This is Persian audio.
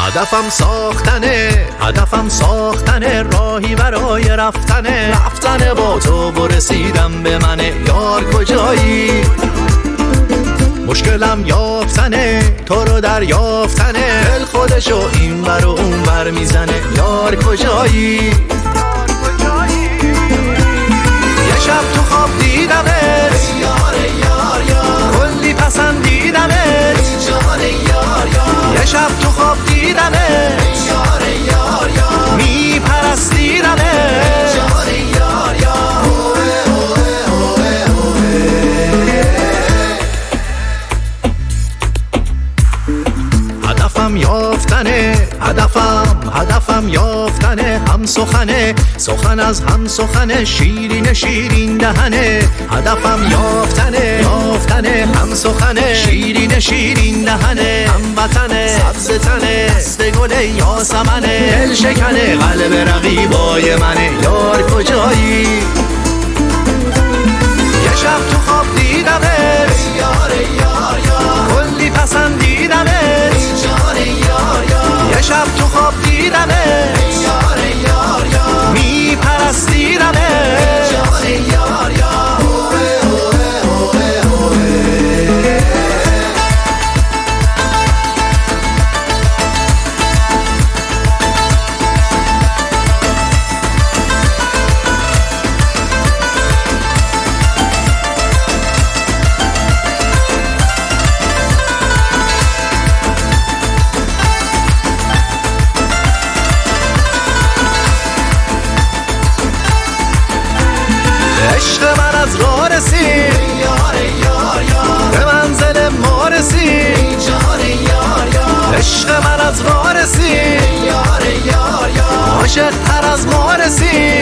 هدفم ساختنه راهی برای رفتنه با تو برسیدم به منه یار کجایی؟ مشکلم یافتنه تو رو دریافتنه دل خودشو این ور و اون ور میزنه یار کجایی؟ یه شب تو خواب دیدمت کلی پسندیدمت یه شب تو خواب دیدمت میپرستیدمت هدفم یافتنه هم سخن از هم سخنه شیرین دهنه هدفم یافتنه هم سخنه شیرین دهنه هم وطنه سبز تنه دست گل یاسمنه دل شکنه قلب رقیبای منه یار کجایی؟ یه شب تو خواب دیدمت کلی پسندیدمت یه شب تو خواب دیدمت میپرستیدمت عشق من از راه رسید به منزل ما رسید عشق من از راه رسید عاشق تر از ما رسید